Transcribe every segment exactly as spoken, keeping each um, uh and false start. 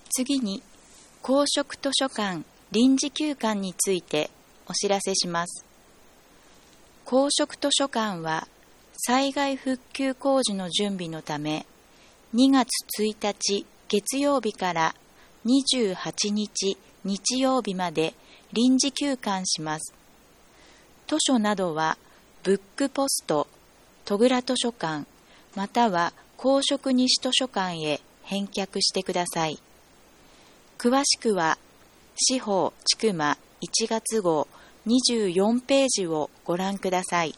次に、公職図書館臨時休館についてお知らせします。公職図書館は、災害復旧工事の準備のため、にがつついたち月曜日からにじゅうはちにち日曜日まで臨時休館します。図書などは、ブックポスト、戸倉図書館、または公職西図書館へ返却してください。詳しくは、司法ちくまいちがつごうにじゅうよんページをご覧ください。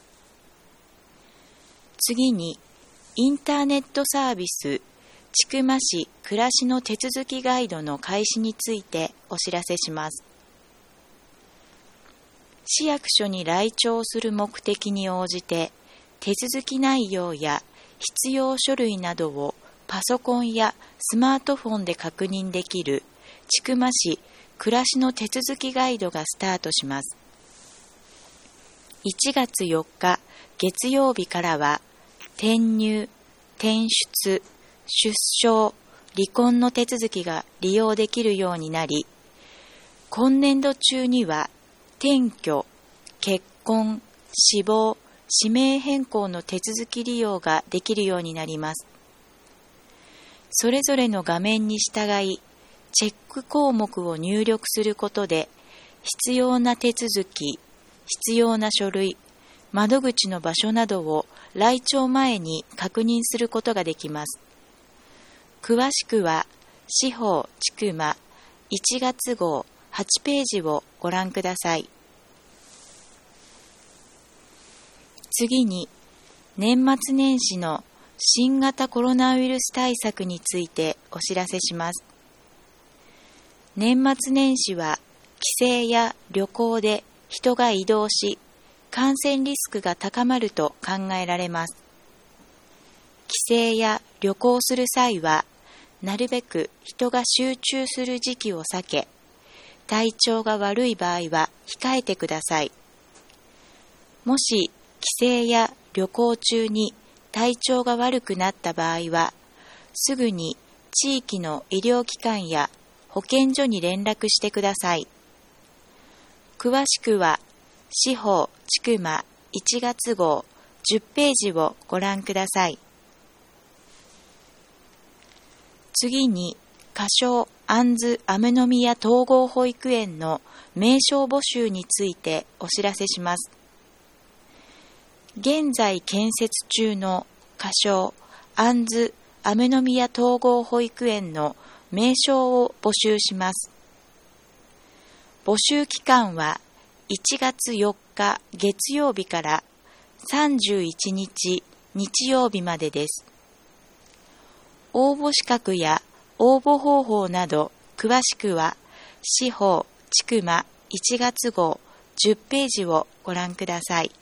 次に、インターネットサービス千曲市暮らしの手続きガイドの開始についてお知らせします。市役所に来庁する目的に応じて、手続き内容や必要書類などをパソコンやスマートフォンで確認できる千曲市暮らしの手続きガイドがスタートします。いちがつよっか月曜日からは、転入、転出、出生、離婚の手続きが利用できるようになり、今年度中には転居、結婚、死亡、氏名変更の手続き利用ができるようになります。それぞれの画面に従い、チェック項目を入力することで、必要な手続き、必要な書類、窓口の場所などを来庁前に確認することができます。詳しくは、司法ちくまいちがつごうはちページをご覧ください。次に、年末年始の新型コロナウイルス対策についてお知らせします。年末年始は帰省や旅行で人が移動し、感染リスクが高まると考えられます。帰省や旅行する際は、なるべく人が集中する時期を避け、体調が悪い場合は控えてください。もし帰省や旅行中に体調が悪くなった場合は、すぐに地域の医療機関や保健所に連絡してください。詳しくは、司法ちくまいちがつごうじゅっページをご覧ください。次に、仮称杏雨宮統合保育園の名称募集についてお知らせします。現在建設中の仮称杏雨宮統合保育園の名称を募集します。募集期間はいちがつよっか月曜日からさんじゅういちにち日曜日までです。応募資格や応募方法など詳しくは、司法ちくまいちがつごうじゅっページをご覧ください。